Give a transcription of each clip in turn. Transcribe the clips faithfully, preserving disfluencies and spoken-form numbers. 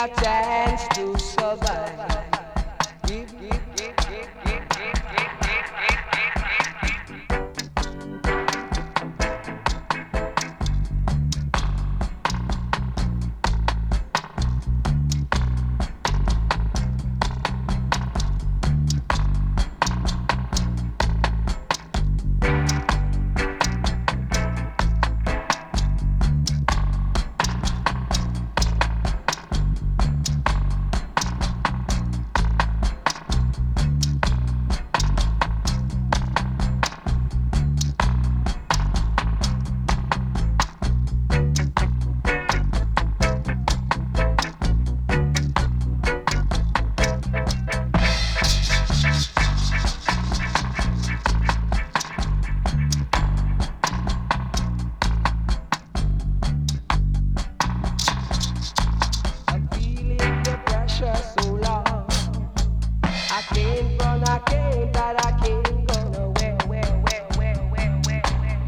a chance to survive. Give, give, give, give, give, give, give, give, give, give. I'm feeling the pressure so long. I can't run, I can't hide, I can't go nowhere. Where, where, where, where, where, where,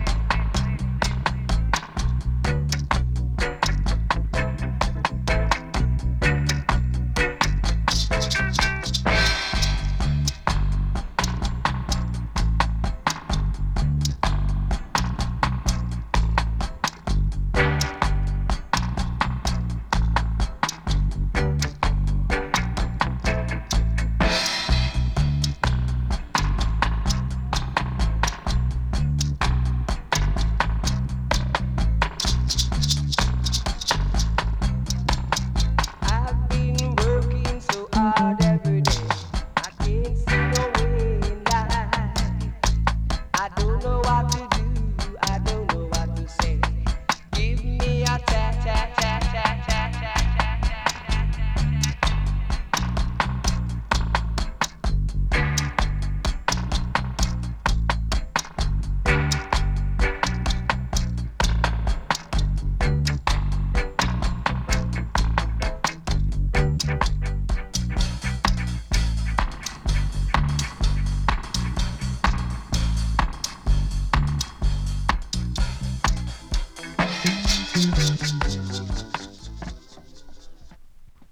I've been working so hard every day. I can't see no way in life. I don't know what to do. I don't know what to say. Give me a chat, chat, chat, chat, chat.